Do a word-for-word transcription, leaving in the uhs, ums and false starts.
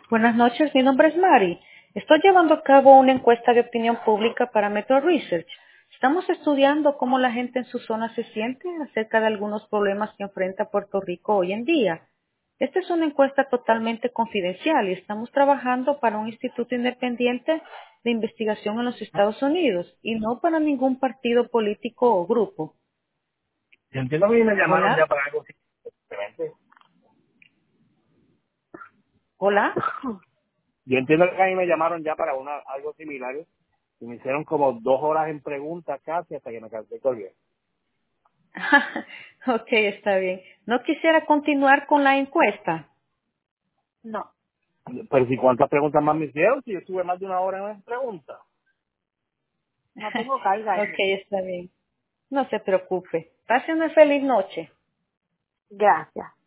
Buenas noches, mi nombre es Mari. Estoy llevando a cabo una encuesta de opinión pública para Metro Research. Estamos estudiando cómo la gente en su zona se siente acerca de algunos problemas que enfrenta Puerto Rico hoy en día. Esta es una encuesta totalmente confidencial y estamos trabajando para un instituto independiente de investigación en los Estados Unidos y no para ningún partido político o grupo. Yo entiendo que a mí me llamaron Hola, ya para algo simplemente. hola. Yo entiendo que a mí me llamaron ya para una algo similar y me hicieron como dos horas en preguntas casi hasta que me cansé de colgar. Ok, está bien. ¿No quisiera continuar con la encuesta? No. Pero si cuántas preguntas más me hicieron, si yo estuve más de una hora en preguntas. No tengo carga Ok, ahí. está bien. No se preocupe. Pase una feliz noche. Gracias.